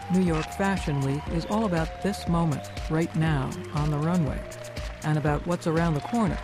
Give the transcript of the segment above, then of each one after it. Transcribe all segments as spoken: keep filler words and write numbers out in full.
New York Fashion Week is all about this moment, right now, on the runway, and about what's around the corner.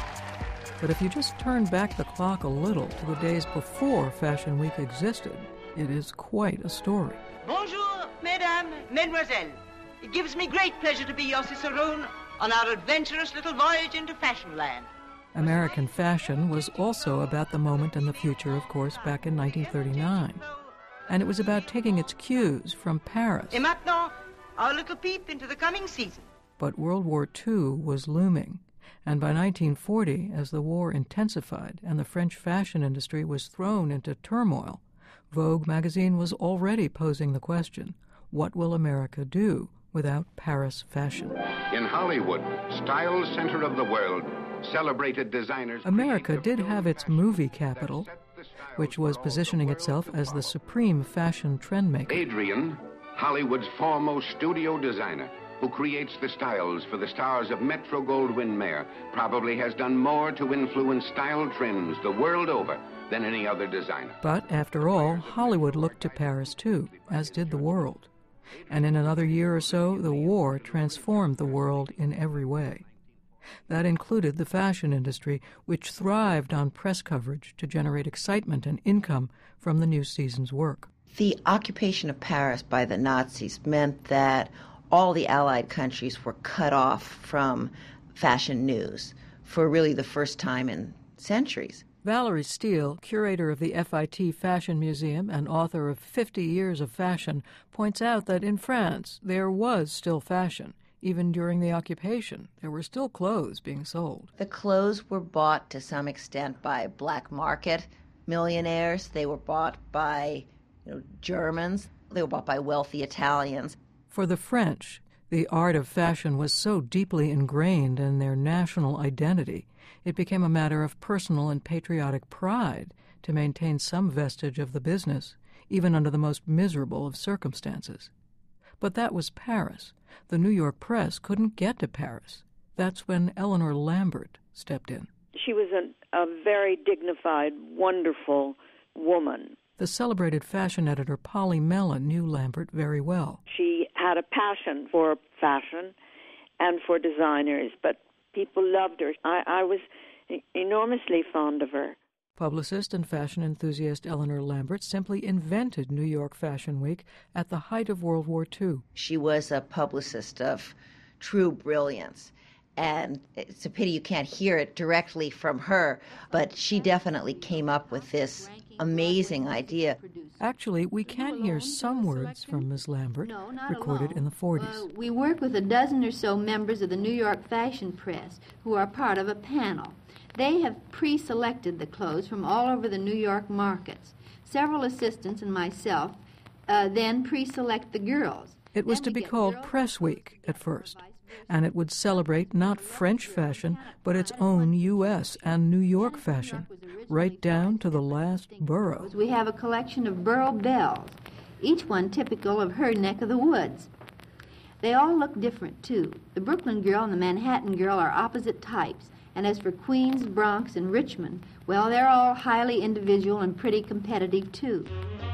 But if you just turn back the clock a little to the days before Fashion Week existed, it is quite a story. Bonjour, mesdames, mesdemoiselles. It gives me great pleasure to be your cicerone on our adventurous little voyage into Fashionland. American fashion was also about the moment and the future, of course, back in nineteen thirty-nine. And it was about taking its cues from Paris. Et maintenant, our little peep into the coming season. But World War Two was looming. And by nineteen forty, as the war intensified and the French fashion industry was thrown into turmoil, Vogue magazine was already posing the question, what will America do without Paris fashion? In Hollywood, style's center of the world, celebrated designers... America did have its movie capital, which was positioning itself as the supreme fashion trendmaker. Adrian, Hollywood's foremost studio designer, who creates the styles for the stars of Metro-Goldwyn-Mayer, probably has done more to influence style trends the world over than any other designer. But after all, Hollywood looked to Paris too, as did the world. And in another year or so, the war transformed the world in every way. That included the fashion industry, which thrived on press coverage to generate excitement and income from the new season's work. The occupation of Paris by the Nazis meant that all the Allied countries were cut off from fashion news for really the first time in centuries. Valerie Steele, curator of the F I T Fashion Museum and author of fifty years of Fashion, points out that in France there was still fashion. Even during the occupation, there were still clothes being sold. The clothes were bought to some extent by black market millionaires. They were bought by you know, Germans. They were bought by wealthy Italians. For the French, the art of fashion was so deeply ingrained in their national identity, it became a matter of personal and patriotic pride to maintain some vestige of the business, even under the most miserable of circumstances. But that was Paris. The New York press couldn't get to Paris. That's when Eleanor Lambert stepped in. She was a, a very dignified, wonderful woman. The celebrated fashion editor Polly Mellon knew Lambert very well. She had a passion for fashion and for designers, but people loved her. I, I was enormously fond of her. Publicist and fashion enthusiast Eleanor Lambert simply invented New York Fashion Week at the height of World War Two. She was a publicist of true brilliance, and it's a pity you can't hear it directly from her, but she definitely came up with this amazing idea. Actually, we can hear some words from Miz Lambert, no, recorded alone. in the forties. Uh, we work with a dozen or so members of the New York Fashion Press who are part of a panel. They have pre-selected the clothes from all over the New York markets. Several assistants and myself uh, then pre-select the girls. It was Then to we be get called girls- Press Week at first, and it would celebrate not French fashion, but its own U S and New York fashion, right down to the last borough. We have a collection of borough belles, each one typical of her neck of the woods. They all look different, too. The Brooklyn girl and the Manhattan girl are opposite types. And as for Queens, Bronx, and Richmond, well, they're all highly individual and pretty competitive, too.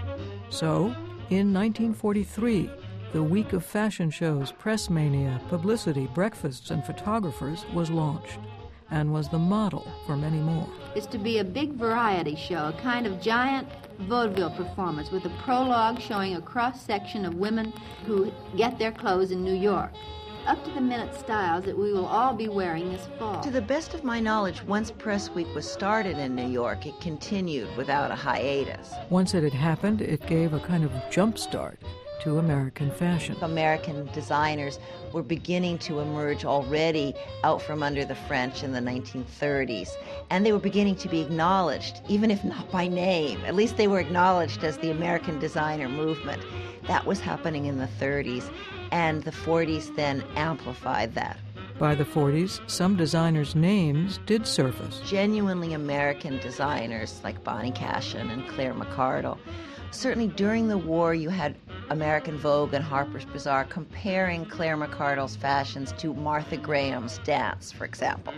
So, in nineteen forty-three, the week of fashion shows, press mania, publicity, breakfasts, and photographers was launched, and was the model for many more. It's to be a big variety show, a kind of giant vaudeville performance with a prologue showing a cross-section of women who get their clothes in New York. Up-to-the-minute styles that we will all be wearing this fall. To the best of my knowledge, once Press Week was started in New York, it continued without a hiatus. Once it had happened, it gave a kind of jump start to American fashion. American designers were beginning to emerge already out from under the French in the nineteen thirties, and they were beginning to be acknowledged, even if not by name. At least they were acknowledged as the American designer movement. That was happening in the thirties, and the forties then amplified that. By the forties, some designers' names did surface. Genuinely American designers like Bonnie Cashin and Claire McCardell. Certainly during the war, you had American Vogue and Harper's Bazaar comparing Claire McCardell's fashions to Martha Graham's dance, for example.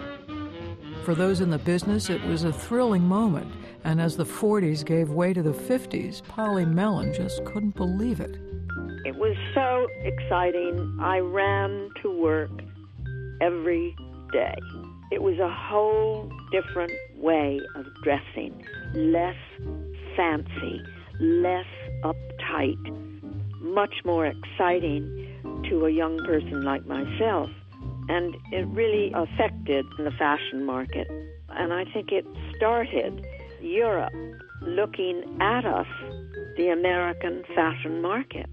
For those in the business, it was a thrilling moment, and as the forties gave way to the fifties, Polly Mellon just couldn't believe it. It was so exciting. I ran to work every day. It was a whole different way of dressing, less fancy, less uptight, much more exciting to a young person like myself. And it really affected the fashion market. And I think it started Europe looking at us, the American fashion market.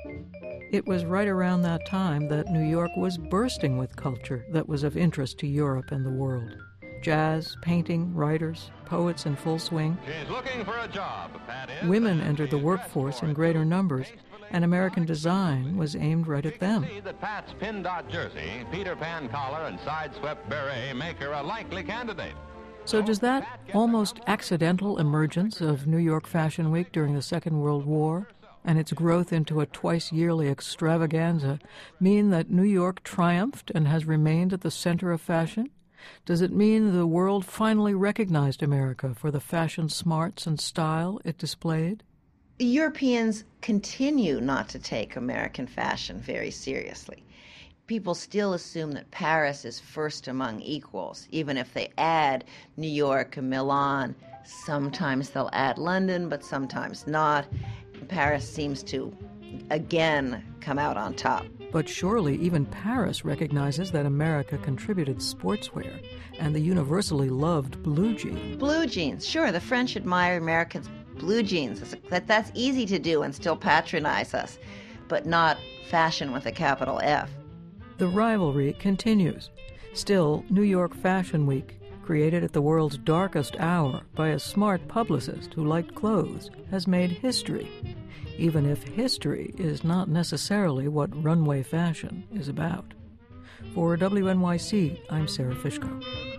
It was right around that time that New York was bursting with culture that was of interest to Europe and the world. Jazz, painting, writers, poets in full swing. She's looking for a job. Women entered the workforce in greater numbers, and American design was aimed right at them. That Pat's pin dot jersey, Peter Pan collar, and side-swept beret make her a likely candidate. So does that almost accidental emergence of New York Fashion Week during the Second World War and its growth into a twice-yearly extravaganza mean that New York triumphed and has remained at the center of fashion? Does it mean the world finally recognized America for the fashion smarts and style it displayed? Europeans continue not to take American fashion very seriously. People still assume that Paris is first among equals, even if they add New York and Milan. Sometimes they'll add London, but sometimes not. Paris seems to, again, come out on top. But surely even Paris recognizes that America contributed sportswear and the universally loved blue jean. Blue jeans, sure, the French admire Americans' blue jeans. That, that's easy to do and still patronize us, but not fashion with a capital F. The rivalry continues. Still, New York Fashion Week, created at the world's darkest hour by a smart publicist who liked clothes, has made history, even if history is not necessarily what runway fashion is about. For W N Y C, I'm Sarah Fishko.